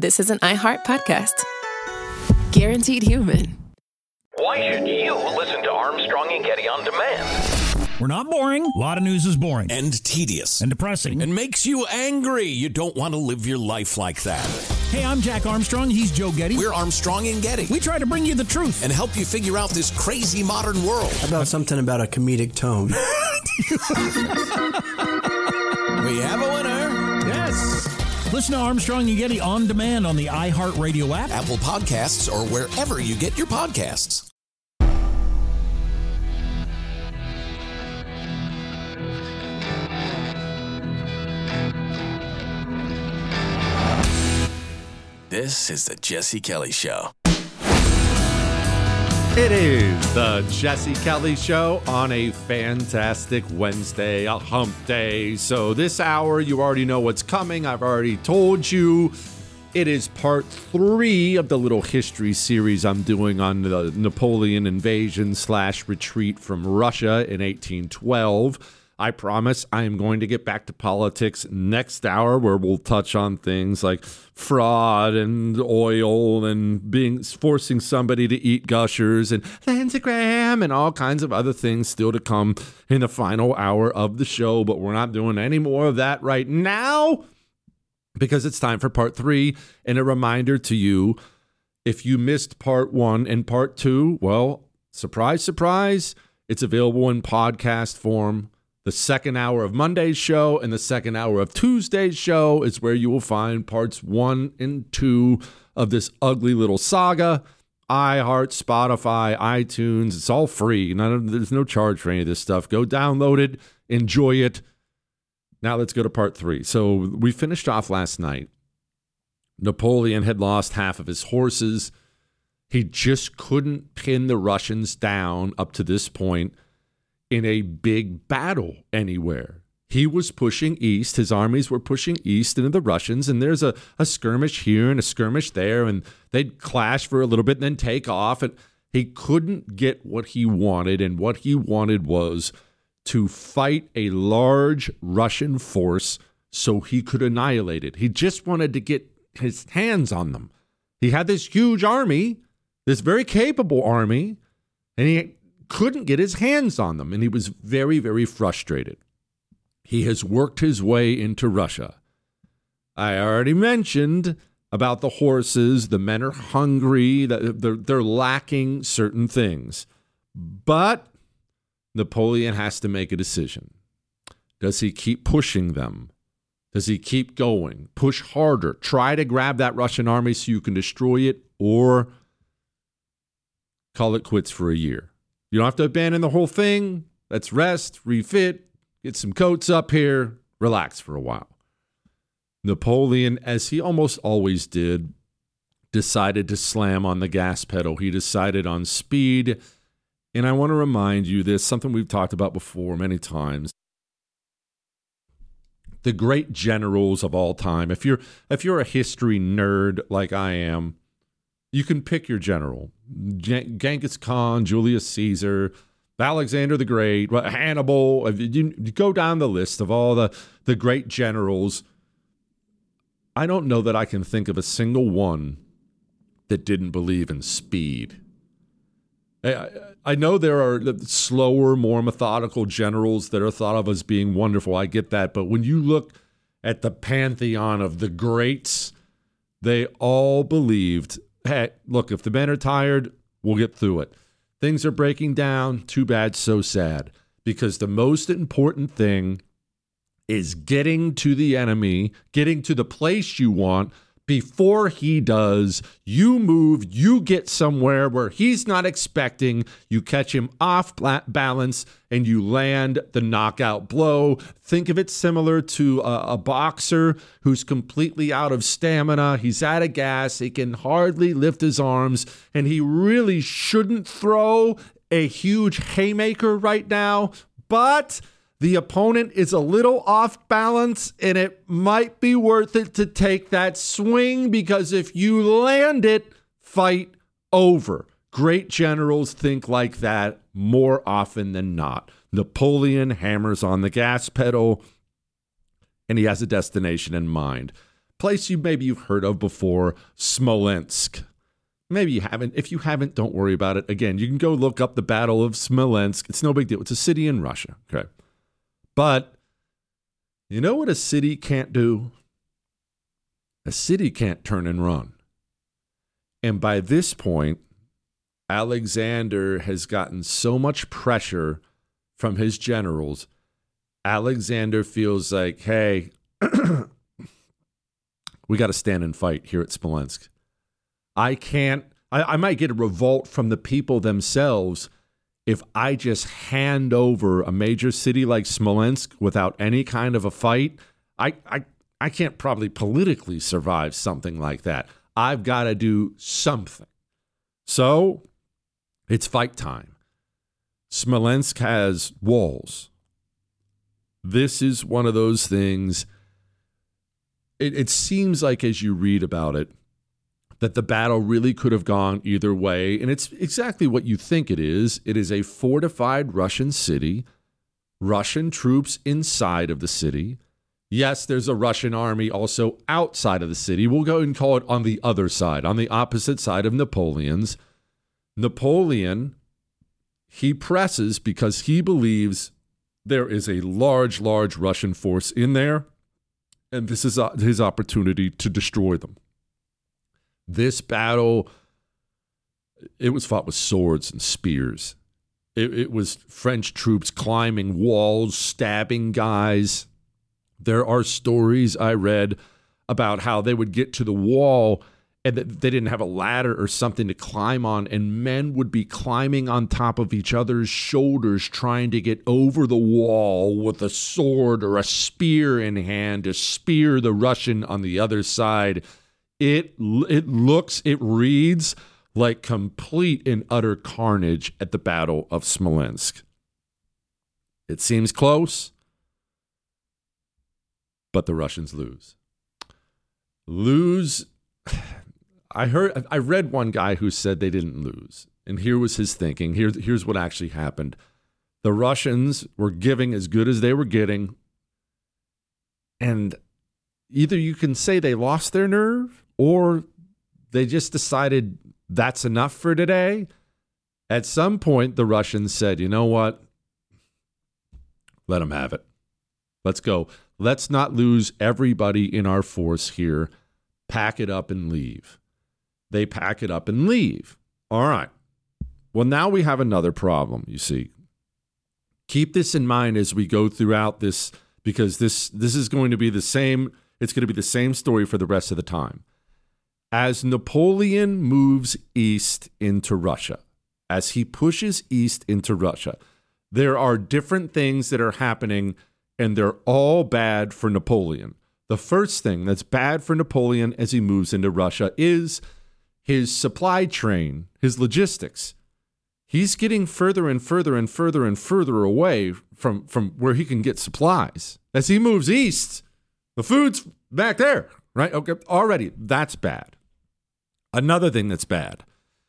this is an iHeart podcast. Guaranteed human. Why should you listen to Armstrong and Getty on demand? We're not boring. A lot of news is boring. And tedious. And depressing. And makes you angry. You don't want to live your life like that. Hey, I'm Jack Armstrong. He's Joe Getty. We're Armstrong and Getty. We try to bring you the truth. And help you figure out this crazy modern world. How about something about a comedic tone? We have a winner. Yes. Listen to Armstrong and Getty on demand on the iHeartRadio app, Apple Podcasts, or wherever you get your podcasts. This is the Jesse Kelly Show. It is the Jesse Kelly Show on a fantastic Wednesday, a hump day. So this hour, you already know what's coming. I've already told you. It is part 3 of the little history series I'm doing on the Napoleon invasion / retreat from Russia in 1812. I promise I am going to get back to politics next hour, where we'll touch on things like fraud and oil and forcing somebody to eat Gushers and Lindsey Graham and all kinds of other things still to come in the final hour of the show. But we're not doing any more of that right now because it's time for part 3. And a reminder to you, if you missed part 1 and part 2, well, surprise, surprise, it's available in podcast form. The second hour of Monday's show and the second hour of Tuesday's show is where you will find parts 1 and 2 of this ugly little saga. iHeart, Spotify, iTunes, it's all free. There's no charge for any of this stuff. Go download it, enjoy it. Now let's go to part 3. So we finished off last night. Napoleon had lost half of his horses. He just couldn't pin the Russians down up to this point in a big battle anywhere. He was pushing east. His armies were pushing east into the Russians, and there's a skirmish here and a skirmish there, and they'd clash for a little bit and then take off, and he couldn't get what he wanted, and what he wanted was to fight a large Russian force so he could annihilate it. He just wanted to get his hands on them. He had this huge army, this very capable army, and he couldn't get his hands on them, and he was very, very frustrated. He has worked his way into Russia. I already mentioned about the horses. The men are hungry. They're lacking certain things. But Napoleon has to make a decision. Does he keep pushing them? Does he keep going? Push harder. Try to grab that Russian army so you can destroy it, or call it quits for a year? You don't have to abandon the whole thing. Let's rest, refit, get some coats up here, relax for a while. Napoleon, as he almost always did, decided to slam on the gas pedal. He decided on speed. And I want to remind you this, something we've talked about before many times. The great generals of all time, if you're a history nerd like I am, you can pick your general. Genghis Khan, Julius Caesar, Alexander the Great, Hannibal. You go down the list of all the great generals. I don't know that I can think of a single one that didn't believe in speed. I know there are slower, more methodical generals that are thought of as being wonderful. I get that. But when you look at the pantheon of the greats, they all believed, hey, look, if the men are tired, we'll get through it. Things are breaking down. Too bad, so sad. Because the most important thing is getting to the enemy, getting to the place you want before he does. You move, you get somewhere where he's not expecting, you catch him off balance, and you land the knockout blow. Think of it similar to a boxer who's completely out of stamina. He's out of gas. He can hardly lift his arms, and he really shouldn't throw a huge haymaker right now, but the opponent is a little off balance, and it might be worth it to take that swing, because if you land it, fight over. Great generals think like that more often than not. Napoleon hammers on the gas pedal, and he has a destination in mind. place you've heard of before, Smolensk. Maybe you haven't. If you haven't, don't worry about it. Again, you can go look up the Battle of Smolensk. It's no big deal. It's a city in Russia. Okay. But you know what a city can't do? A city can't turn and run. And by this point, Alexander has gotten so much pressure from his generals. Alexander feels like, hey, we got to stand and fight here at Smolensk. I might get a revolt from the people themselves if I just hand over a major city like Smolensk without any kind of a fight. I can't probably politically survive something like that. I've got to do something. So it's fight time. Smolensk has walls. This is one of those things. It seems like as you read about it, that the battle really could have gone either way. And it's exactly what you think it is. It is a fortified Russian city, Russian troops inside of the city. Yes, there's a Russian army also outside of the city. We'll go and call it on the other side, on the opposite side of Napoleon's. Napoleon, he presses because he believes there is a large, large Russian force in there, and this is his opportunity to destroy them. This battle, it was fought with swords and spears. It was French troops climbing walls, stabbing guys. There are stories I read about how they would get to the wall and that they didn't have a ladder or something to climb on, and men would be climbing on top of each other's shoulders trying to get over the wall with a sword or a spear in hand to spear the Russian on the other side. It reads like complete and utter carnage at the Battle of Smolensk. It seems close, but the Russians lose. I read one guy who said they didn't lose, and here was his thinking. Here's what actually happened. The Russians were giving as good as they were getting, and either you can say they lost their nerve or they just decided that's enough for today. At some point, the Russians said, you know what? Let them have it. Let's go. Let's not lose everybody in our force here. Pack it up and leave. They pack it up and leave. All right. Well, now we have another problem, you see. Keep this in mind as we go throughout this, because this is going to be the same. It's going to be the same story for the rest of the time. As Napoleon moves east into Russia, as he pushes east into Russia, there are different things that are happening, and they're all bad for Napoleon. The first thing that's bad for Napoleon as he moves into Russia is his supply train, his logistics. He's getting further and further and further and further away from where he can get supplies. As he moves east, the food's back there, right? Okay, already, that's bad. Another thing that's bad.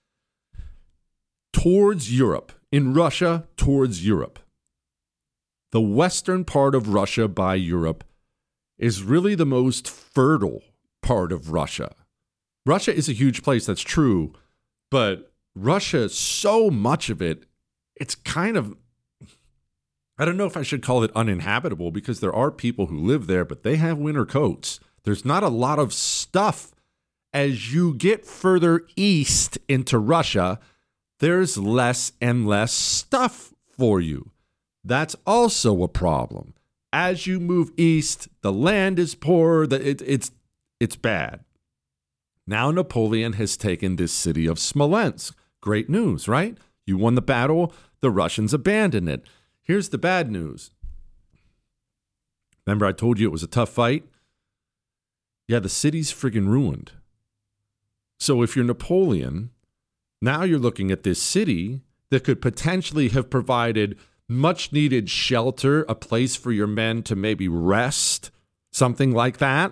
Towards Europe, in Russia, towards Europe. The western part of Russia by Europe is really the most fertile part of Russia. Russia is a huge place, that's true, but Russia, so much of it, it's kind of, I don't know if I should call it uninhabitable, because there are people who live there, but they have winter coats. There's not a lot of stuff. As you get further east into Russia, there's less and less stuff for you. That's also a problem. As you move east, the land is poor. It's bad. Now Napoleon has taken this city of Smolensk. Great news, right? You won the battle. The Russians abandoned it. Here's the bad news. Remember I told you it was a tough fight? Yeah, the city's friggin' ruined. So if you're Napoleon, now you're looking at this city that could potentially have provided much needed shelter, a place for your men to maybe rest, something like that.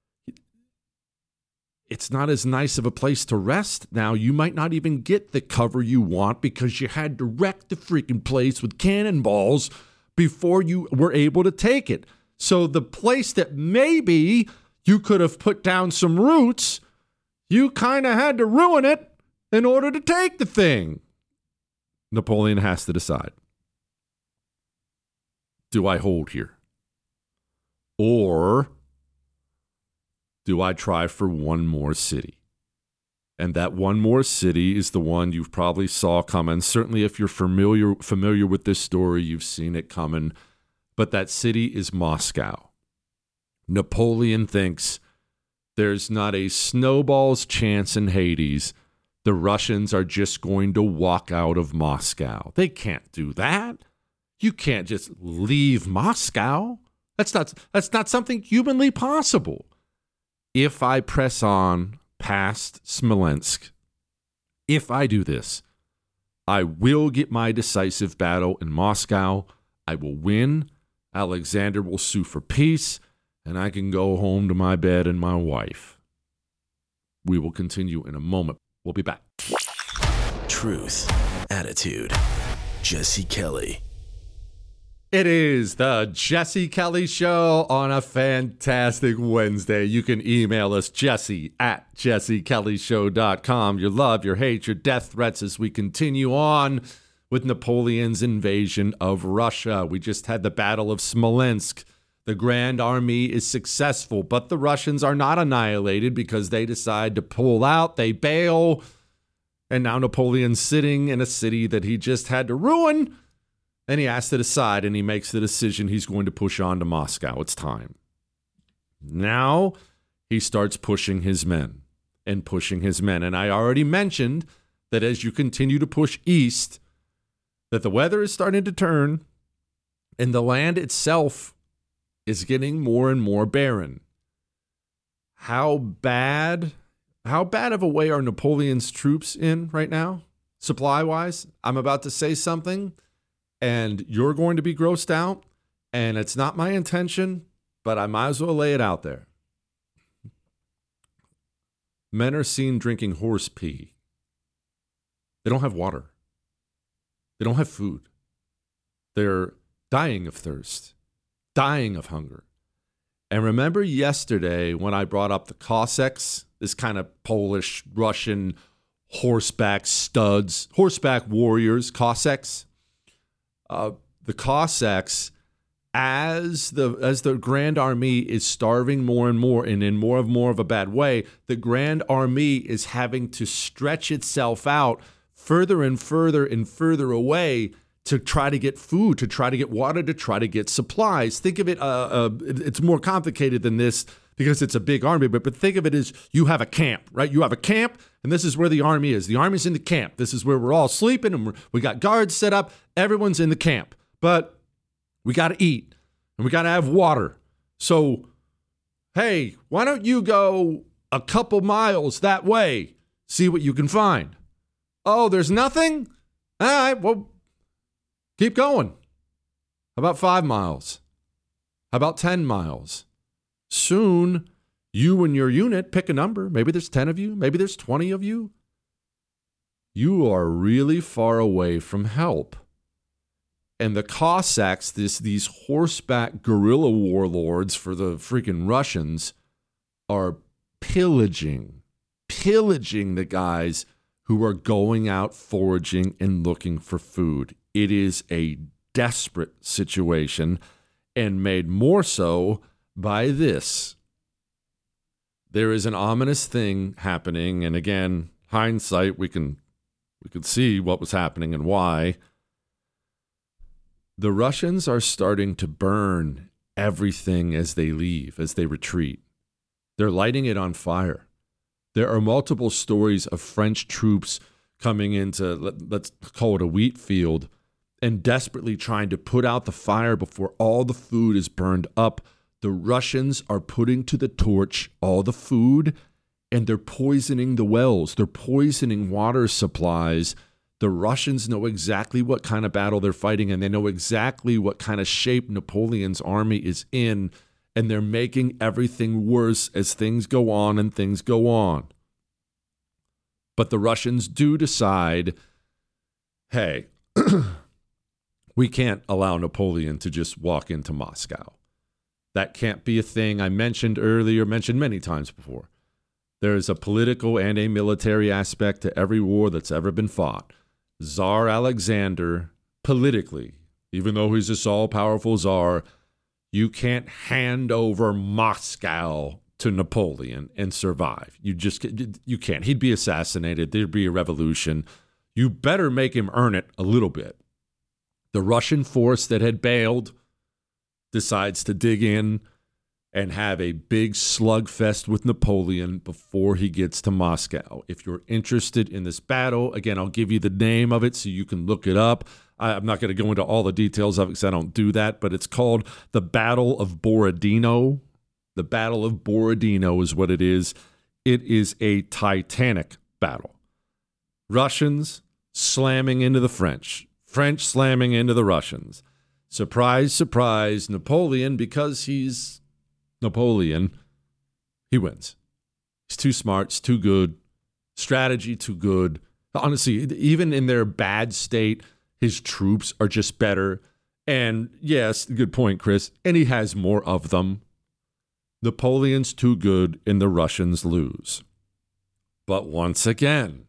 It's not as nice of a place to rest now. You might not even get the cover you want because you had to wreck the freaking place with cannonballs before you were able to take it. So the place that maybe you could have put down some roots. You kind of had to ruin it in order to take the thing. Napoleon has to decide. Do I hold here? Or do I try for one more city? And that one more city is the one you've probably saw coming. Certainly if you're familiar with this story, you've seen it coming. But that city is Moscow. Napoleon thinks there's not a snowball's chance in Hades the Russians are just going to walk out of Moscow. They can't do that. You can't just leave Moscow. That's not something humanly possible. If I press on past Smolensk, if I do this, I will get my decisive battle in Moscow. I will win. Alexander will sue for peace, and I can go home to my bed and my wife. We will continue in a moment. We'll be back. Truth, attitude, Jesse Kelly. It is the Jesse Kelly Show on a fantastic Wednesday. You can email us, jesse@jessekellyshow.com. Your love, your hate, your death threats as we continue on with Napoleon's invasion of Russia. We just had the Battle of Smolensk. The Grand Army is successful, but the Russians are not annihilated because they decide to pull out. They bail. And now Napoleon's sitting in a city that he just had to ruin. And he has to decide, and he makes the decision he's going to push on to Moscow. It's time. Now he starts pushing his men and pushing his men. And I already mentioned that as you continue to push east, that the weather is starting to turn and the land itself is getting more and more barren. How bad of a way are Napoleon's troops in right now, supply-wise? I'm about to say something, and you're going to be grossed out, and it's not my intention, but I might as well lay it out there. Men are seen drinking horse pee. They don't have water. They don't have food. They're dying of thirst, dying of hunger. And remember yesterday when I brought up the Cossacks, this kind of Polish, Russian horseback studs, horseback warriors, Cossacks? The Cossacks, as the Grand Army is starving more and more and in more of a bad way, the Grand Army is having to stretch itself out further and further and further away to try to get food, to try to get water, to try to get supplies. Think of it, it's more complicated than this because it's a big army, but think of it as you have a camp, right? You have a camp, and this is where the army is. The army's in the camp. This is where we're all sleeping, and we got guards set up. Everyone's in the camp, but we got to eat, and we got to have water. So, hey, why don't you go a couple miles that way, see what you can find? Oh, there's nothing? All right, well, keep going. How about 5 miles? How about 10 miles? Soon, you and your unit, pick a number. Maybe there's 10 of you. Maybe there's 20 of you. You are really far away from help. And the Cossacks, these horseback guerrilla warlords for the freaking Russians, are pillaging the guys who are going out foraging and looking for food. It is a desperate situation, and made more so by this. There is an ominous thing happening, and again, hindsight, we could see what was happening and why. The Russians are starting to burn everything as they leave, as they retreat. They're lighting it on fire. There are multiple stories of French troops coming into, let's call it a wheat field, and desperately trying to put out the fire before all the food is burned up. The Russians are putting to the torch all the food, and they're poisoning the wells. They're poisoning water supplies. The Russians know exactly what kind of battle they're fighting, and they know exactly what kind of shape Napoleon's army is in, and they're making everything worse as things go on and things go on. But the Russians do decide, hey, we can't allow Napoleon to just walk into Moscow. That can't be a thing. I mentioned many times before. There is a political and a military aspect to every war that's ever been fought. Tsar Alexander, politically, even though he's this all-powerful czar, you can't hand over Moscow to Napoleon and survive. You can't. He'd be assassinated. There'd be a revolution. You better make him earn it a little bit. The Russian force that had bailed decides to dig in and have a big slugfest with Napoleon before he gets to Moscow. If you're interested in this battle, again, I'll give you the name of it so you can look it up. I'm not going to go into all the details of it because I don't do that, but it's called the Battle of Borodino. The Battle of Borodino is what it is. It is a titanic battle. Russians slamming into the French. French slamming into the Russians. Surprise, surprise, Napoleon, because he's Napoleon, he wins. He's too smart, he's too good, strategy too good. Honestly, even in their bad state, his troops are just better. And yes, good point, Chris, and he has more of them. Napoleon's too good and the Russians lose. But once again,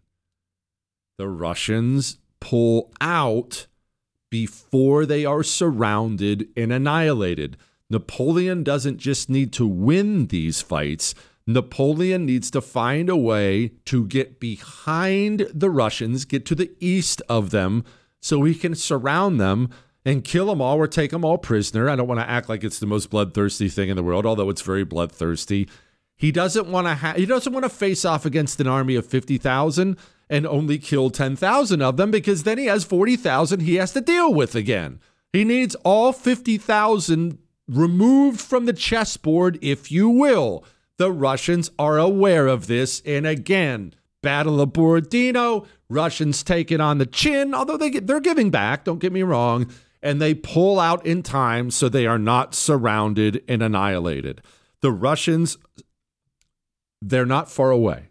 the Russians pull out before they are surrounded and annihilated. Napoleon doesn't just need to win these fights. Napoleon needs to find a way to get behind the Russians, get to the east of them, so he can surround them and kill them all or take them all prisoner. I don't want to act like it's the most bloodthirsty thing in the world, although it's very bloodthirsty. He doesn't want to face off against an army of 50,000 and only kill 10,000 of them, because then he has 40,000 he has to deal with again. He needs all 50,000 removed from the chessboard, if you will. The Russians are aware of this, and again, Battle of Borodino, Russians take it on the chin, although they're giving back, don't get me wrong, and they pull out in time so they are not surrounded and annihilated. The Russians, they're not far away.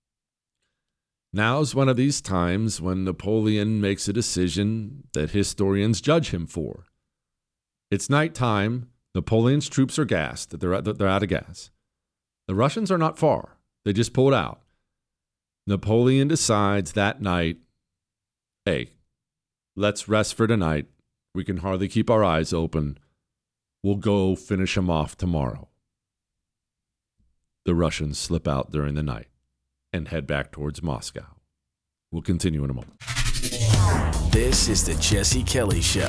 Now's one of these times when Napoleon makes a decision that historians judge him for. It's nighttime. Napoleon's troops are gassed. They're out of gas. The Russians are not far. They just pulled out. Napoleon decides that night, hey, let's rest for tonight. We can hardly keep our eyes open. We'll go finish them off tomorrow. The Russians slip out during the night and head back towards Moscow. We'll continue in a moment. This is the Jesse Kelly Show.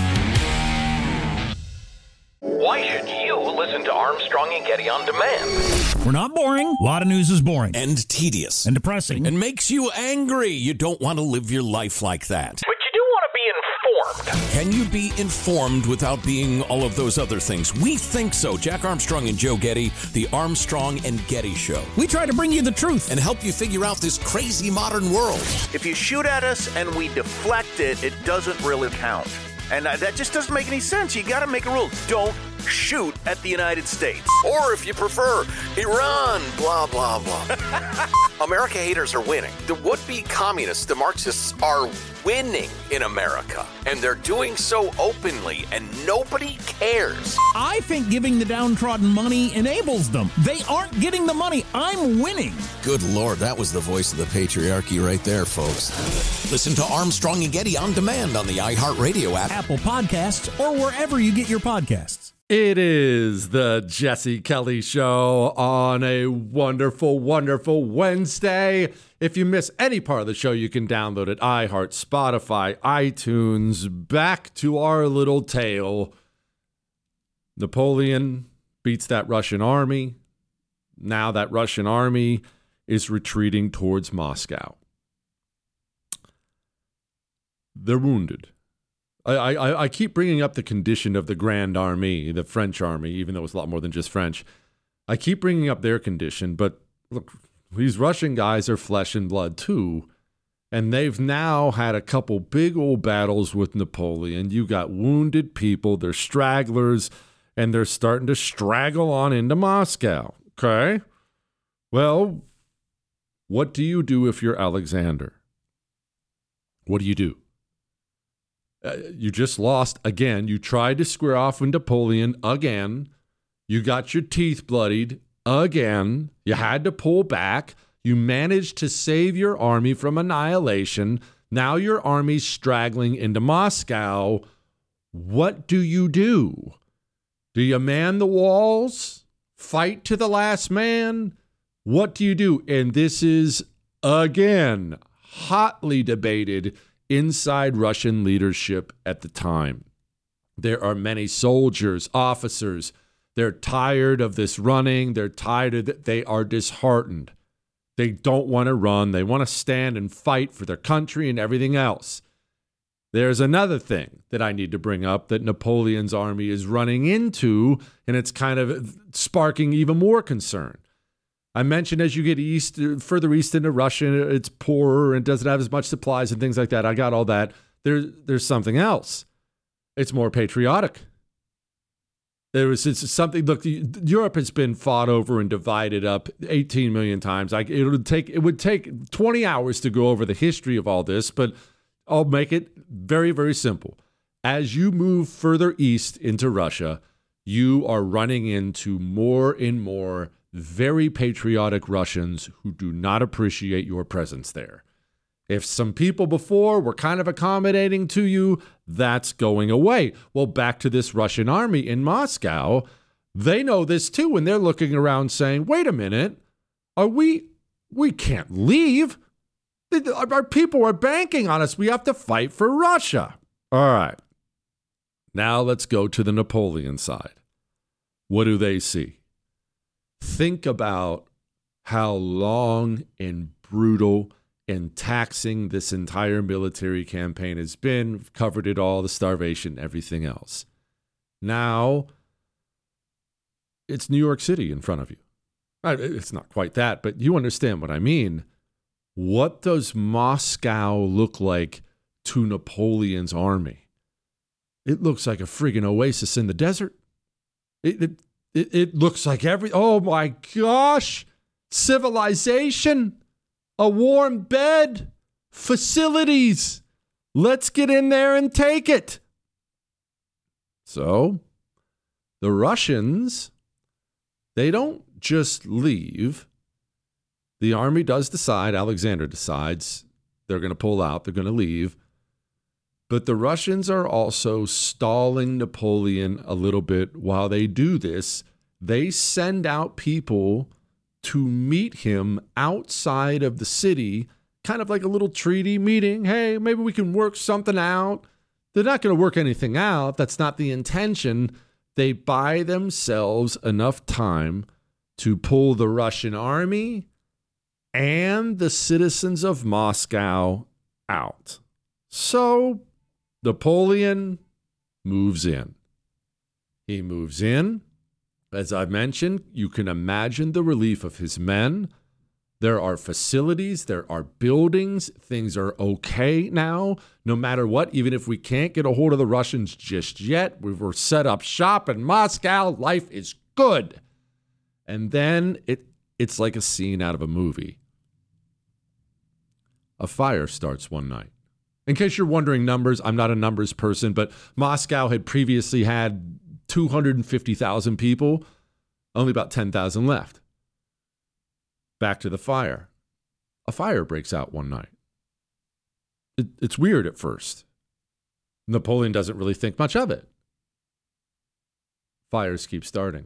Why should you listen to Armstrong and Getty on demand? We're not boring. A lot of news is boring. And tedious. And depressing. And makes you angry. You don't want to live your life like that. But you do want to be informed. Can you be informed without being all of those other things? We think so. Jack Armstrong and Joe Getty, the Armstrong and Getty Show. We try to bring you the truth. And help you figure out this crazy modern world. If you shoot at us and we deflect it, it doesn't really count. And that just doesn't make any sense. You got to make a rule. Don't shoot at the United States. Or if you prefer, Iran, blah, blah, blah. America haters are winning. The would-be communists, the Marxists, are winning in America. And they're doing so openly, and nobody cares. I think giving the downtrodden money enables them. They aren't getting the money. I'm winning. Good Lord, that was the voice of the patriarchy right there, folks. Listen to Armstrong and Getty on demand on the iHeartRadio app, Apple Podcasts, or wherever you get your podcasts. It is the Jesse Kelly Show on a wonderful, wonderful Wednesday. If you miss any part of the show, you can download it. iHeart, Spotify, iTunes. Back to our little tale. Napoleon beats that Russian army. Now that Russian army is retreating towards Moscow. They're wounded. I keep bringing up the condition of the Grand Army, the French army, even though it's a lot more than just French. I keep bringing up their condition, but look, these Russian guys are flesh and blood too, and they've now had a couple big old battles with Napoleon. You got wounded people, they're stragglers, and they're starting to straggle on into Moscow, okay? Well, what do you do if you're Alexander? What do you do? You just lost again. You tried to square off with Napoleon again. You got your teeth bloodied again. You had to pull back. You managed to save your army from annihilation. Now your army's straggling into Moscow. What do? Do you man the walls? Fight to the last man? What do you do? And this is, again, hotly debated inside Russian leadership at the time. There are many soldiers, officers. They're tired of this running. They're tired of it. They are disheartened. They don't want to run. They want to stand and fight for their country and everything else. There's another thing that I need to bring up that Napoleon's army is running into, and it's kind of sparking even more concern. I mentioned as you get further east into Russia, it's poorer and doesn't have as much supplies and things like that. I got all that. There's something else. It's more patriotic. It's something. Look, Europe has been fought over and divided up 18 million times. It would take 20 hours to go over the history of all this, but I'll make it very, very simple. As you move further east into Russia, you are running into more and more very patriotic Russians who do not appreciate your presence there. If some people before were kind of accommodating to you, that's going away. Well, back to this Russian army in Moscow, they know this too, and they're looking around saying, wait a minute, we can't leave. Our people are banking on us. We have to fight for Russia. All right. Now let's go to the Napoleon side. What do they see? Think about how long and brutal and taxing this entire military campaign has been. We've covered it all, the starvation, everything else. Now, it's New York City in front of you. It's not quite that, but you understand what I mean. What does Moscow look like to Napoleon's army? It looks like a friggin' oasis in the desert. It looks like oh my gosh, civilization, a warm bed, facilities. Let's get in there and take it. So the Russians, they don't just leave. The army does decide, Alexander decides, they're going to pull out, they're going to leave. But the Russians are also stalling Napoleon a little bit while they do this. They send out people to meet him outside of the city, kind of like a little treaty meeting. Hey, maybe we can work something out. They're not going to work anything out. That's not the intention. They buy themselves enough time to pull the Russian army and the citizens of Moscow out. So Napoleon moves in. He moves in. As I mentioned, you can imagine the relief of his men. There are facilities, there are buildings, things are okay now, no matter what. Even if we can't get a hold of the Russians just yet, we've set up shop in Moscow, life is good. And then it's like a scene out of a movie. A fire starts one night. In case you're wondering numbers, I'm not a numbers person, but Moscow had previously had 250,000 people, only about 10,000 left. Back to the fire. A fire breaks out one night. It's weird at first. Napoleon doesn't really think much of it. Fires keep starting.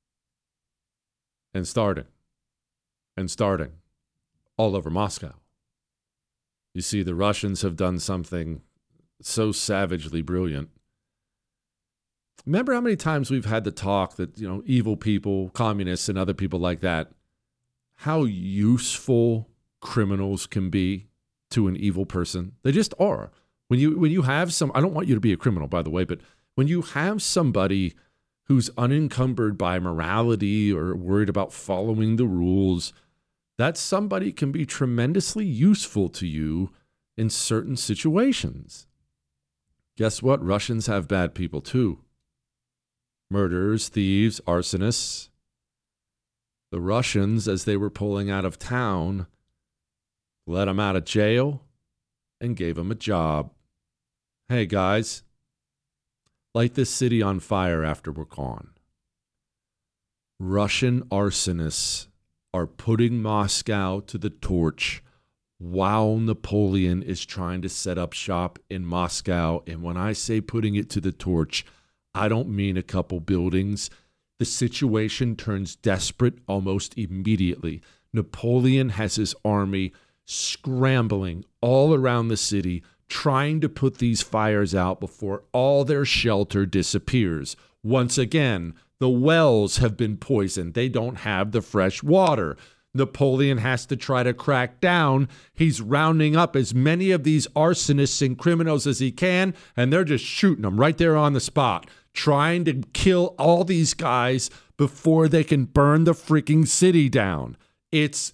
And starting. And starting. All over Moscow. You see, the Russians have done something so savagely brilliant. Remember how many times we've had the talk that, evil people, communists and other people like that, how useful criminals can be to an evil person? They just are. When you have I don't want you to be a criminal, by the way, but when you have somebody who's unencumbered by morality or worried about following the rules, that somebody can be tremendously useful to you in certain situations. Guess what? Russians have bad people too. Murderers, thieves, arsonists. The Russians, as they were pulling out of town, let them out of jail and gave them a job. Hey, guys, light this city on fire after we're gone. Russian arsonists are putting Moscow to the torch while Napoleon is trying to set up shop in Moscow. And when I say putting it to the torch, I don't mean a couple buildings. The situation turns desperate almost immediately. Napoleon has his army scrambling all around the city, trying to put these fires out before all their shelter disappears. Once again, the wells have been poisoned. They don't have the fresh water. Napoleon has to try to crack down. He's rounding up as many of these arsonists and criminals as he can, and they're just shooting them right there on the spot, trying to kill all these guys before they can burn the freaking city down. It's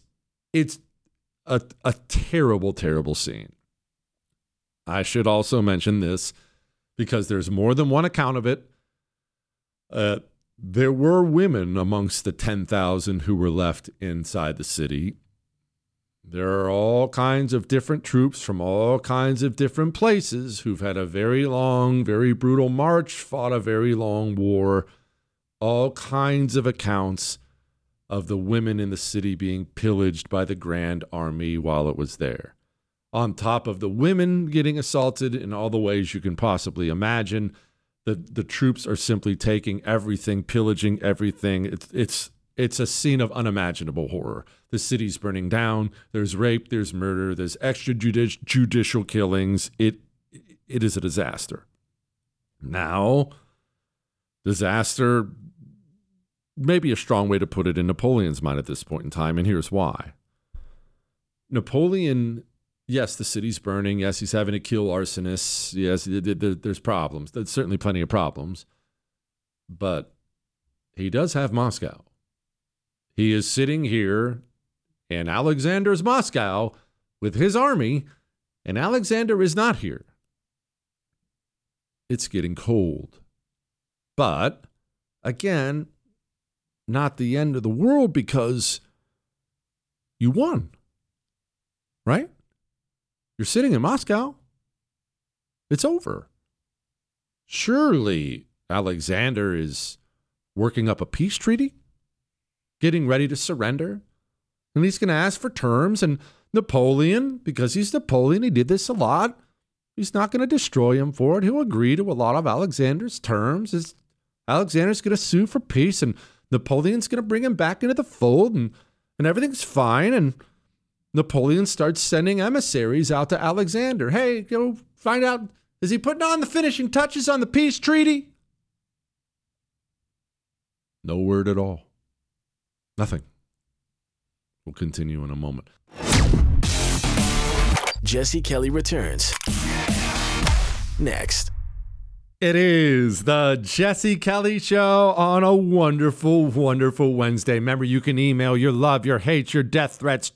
a terrible, terrible scene. I should also mention this because there's more than one account of it. There were women amongst the 10,000 who were left inside the city. There are all kinds of different troops from all kinds of different places who've had a very long, very brutal march, fought a very long war, all kinds of accounts of the women in the city being pillaged by the Grand Army while it was there. On top of the women getting assaulted in all the ways you can possibly imagine, the troops are simply taking everything, pillaging everything. It's a scene of unimaginable horror. The city's burning down. There's rape. There's murder. There's extrajudicial killings. It is a disaster. Now, disaster may be a strong way to put it in Napoleon's mind at this point in time, and here's why. Napoleon, yes, the city's burning. Yes, he's having to kill arsonists. Yes, there's problems. There's certainly plenty of problems. But he does have Moscow. He is sitting here in Alexander's Moscow with his army, and Alexander is not here. It's getting cold. But, again, not the end of the world because you won. Right? You're sitting in Moscow. It's over. Surely Alexander is working up a peace treaty, getting ready to surrender, and he's going to ask for terms. And Napoleon, because he's Napoleon, he did this a lot. He's not going to destroy him for it. He'll agree to a lot of Alexander's terms. Alexander's going to sue for peace, and Napoleon's going to bring him back into the fold, and everything's fine. And Napoleon starts sending emissaries out to Alexander. Hey, go find out, is he putting on the finishing touches on the peace treaty? No word at all. Nothing. We'll continue in a moment. Jesse Kelly returns next. It is the Jesse Kelly Show on a wonderful, wonderful Wednesday. Remember, you can email your love, your hate, your death threats,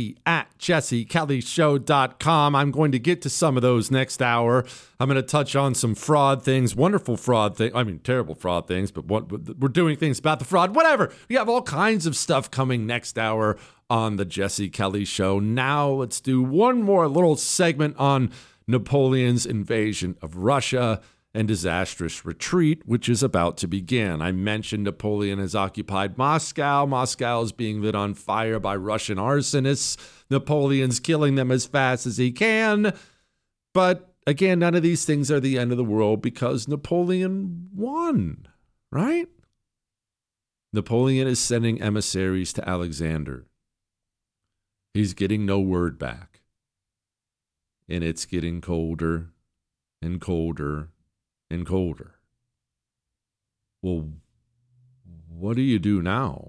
jesse@jessekellyshow.com. I'm going to get to some of those next hour. I'm going to touch on some fraud things, wonderful fraud things. I mean, terrible fraud things, but we're doing things about the fraud. Whatever. We have all kinds of stuff coming next hour on the Jesse Kelly Show. Now let's do one more little segment on Napoleon's invasion of Russia and disastrous retreat, which is about to begin. I mentioned Napoleon has occupied Moscow. Moscow is being lit on fire by Russian arsonists. Napoleon's killing them as fast as he can. But again, none of these things are the end of the world because Napoleon won, right? Napoleon is sending emissaries to Alexander. He's getting no word back. And it's getting colder and colder and colder. Well, what do you do now?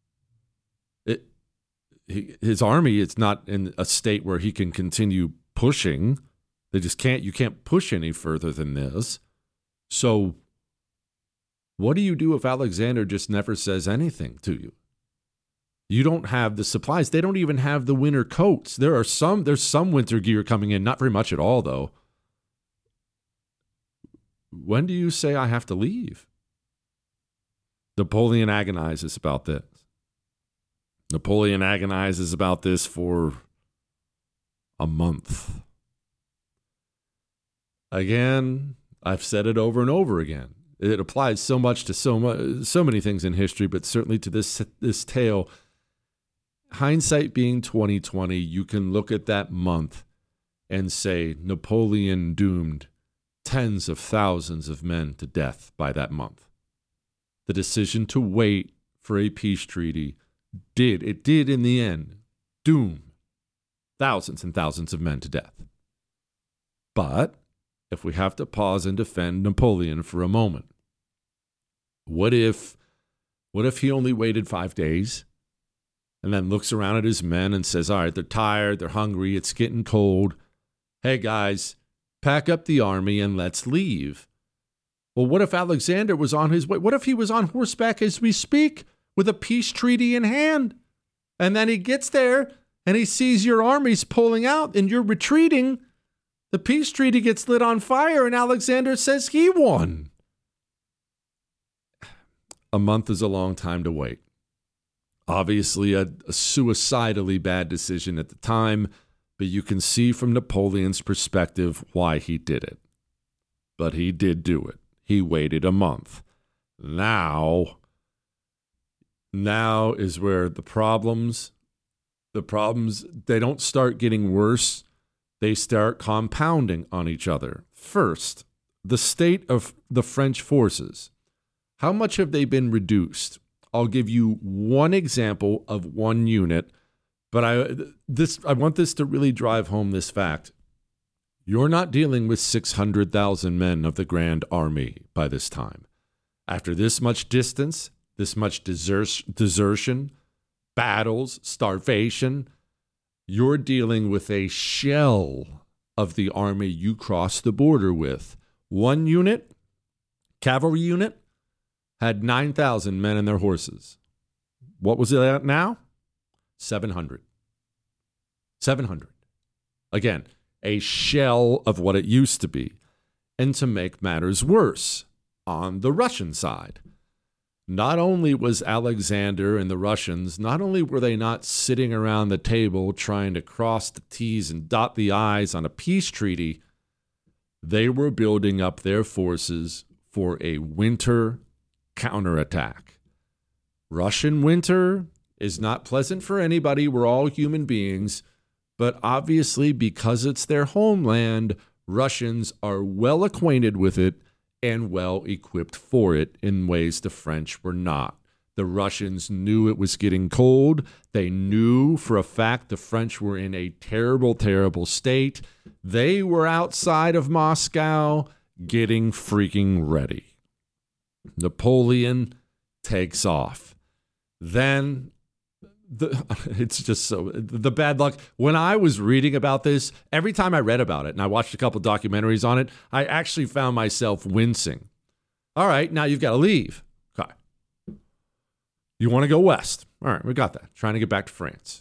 His army is not in a state where he can continue pushing. They just can't. You can't push any further than this. So what do you do if Alexander just never says anything to you? You don't have the supplies. They don't even have the winter coats. There's some winter gear coming in, not very much at all, though. When do you say I have to leave? Napoleon agonizes about this. Napoleon agonizes about this for a month. Again, I've said it over and over again. It applies so much to so many things in history, but certainly to this tale. Hindsight being 2020, you can look at that month and say Napoleon doomed tens of thousands of men to death by that month. The decision to wait for a peace treaty did in the end doom thousands and thousands of men to death. But if we have to pause and defend Napoleon for a moment, what if he only waited 5 days and then looks around at his men and says, all right, they're tired, they're hungry, it's getting cold. Hey guys, pack up the army and let's leave. Well, what if Alexander was on his way? What if he was on horseback as we speak with a peace treaty in hand? And then he gets there and he sees your armies pulling out and you're retreating. The peace treaty gets lit on fire and Alexander says he won. A month is a long time to wait. Obviously, a suicidally bad decision at the time, but you can see from Napoleon's perspective why he did it. But he did do it. He waited a month. Now is where the problems, they don't start getting worse. They start compounding on each other. First, the state of the French forces. How much have they been reduced? I'll give you one example of one unit, but I want this to really drive home this fact. You're not dealing with 600,000 men of the Grand Army by this time. After this much distance, this much desertion, battles, starvation, you're dealing with a shell of the army you crossed the border with. One unit, cavalry unit, had 9,000 men and their horses. What was it at now? 700. 700. Again, a shell of what it used to be. And to make matters worse, on the Russian side, not only was Alexander and the Russians, not only were they not sitting around the table trying to cross the T's and dot the I's on a peace treaty, they were building up their forces for a winter counterattack. Russian winter is not pleasant for anybody. We're all human beings. But obviously, because it's their homeland, Russians are well acquainted with it and well equipped for it in ways the French were not. The Russians knew it was getting cold. They knew for a fact the French were in a terrible, terrible state. They were outside of Moscow getting freaking ready. Napoleon takes off. Then it's just so the bad luck. When I was reading about this, every time I read about it and I watched a couple documentaries on it, I actually found myself wincing. All right, now you've got to leave. Okay. You want to go west. All right, we got that. Trying to get back to France.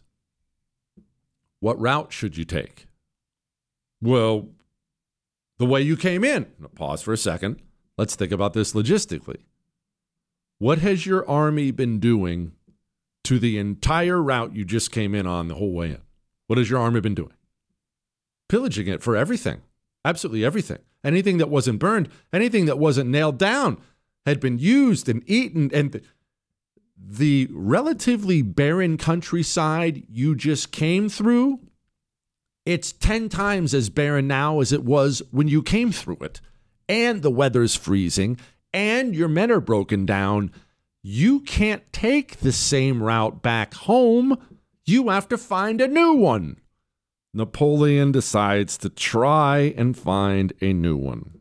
What route should you take? Well, the way you came in. Pause for a second. Let's think about this logistically. What has your army been doing to the entire route you just came in on the whole way in? What has your army been doing? Pillaging it for everything. Absolutely everything. Anything that wasn't burned, anything that wasn't nailed down had been used and eaten. And the relatively barren countryside you just came through, it's 10 times as barren now as it was when you came through it. And the weather's freezing, and your men are broken down. You can't take the same route back home. You have to find a new one. Napoleon decides to try and find a new one.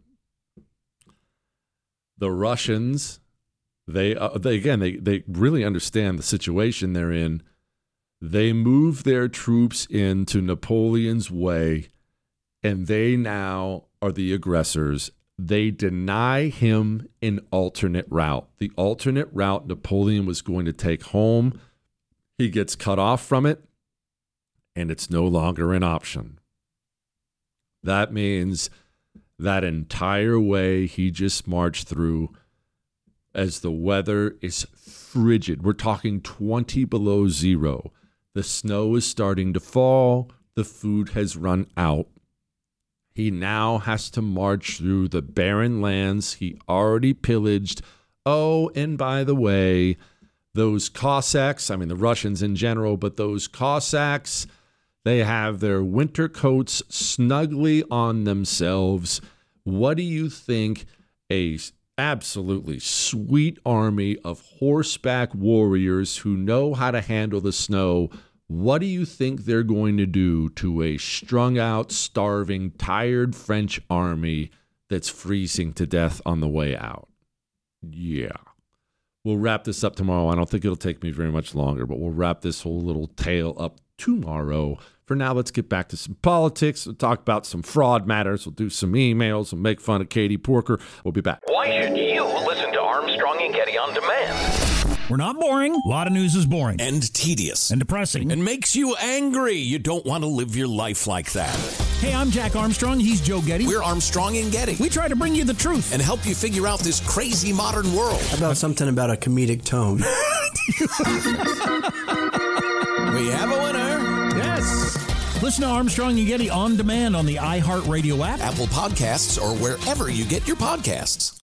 The Russians, they really understand the situation they're in. They move their troops into Napoleon's way, and they now are the aggressors. They deny him an alternate route. The alternate route Napoleon was going to take home, he gets cut off from it, and it's no longer an option. That means that entire way he just marched through, as the weather is frigid. We're talking 20 below zero. The snow is starting to fall. The food has run out. He now has to march through the barren lands he already pillaged. Oh, and by the way, those Cossacks, I mean the Russians in general, but those Cossacks, they have their winter coats snugly on themselves. What do you think a absolutely sweet army of horseback warriors who know how to handle the snow, what do you think they're going to do to a strung out, starving, tired French army that's freezing to death on the way out? Yeah. We'll wrap this up tomorrow. I don't think it'll take me very much longer, but we'll wrap this whole little tale up tomorrow. For now, let's get back to some politics. We'll talk about some fraud matters. We'll do some emails. We'll make fun of Katie Porker. We'll be back. Why should you listen to Armstrong and Getty on demand? We're not boring. A lot of news is boring. And tedious. And depressing. And makes you angry. You don't want to live your life like that. Hey, I'm Jack Armstrong. He's Joe Getty. We're Armstrong and Getty. We try to bring you the truth. And help you figure out this crazy modern world. How about something about a comedic tone? We have a winner. Yes. Listen to Armstrong and Getty on demand on the iHeartRadio app, Apple Podcasts, or wherever you get your podcasts.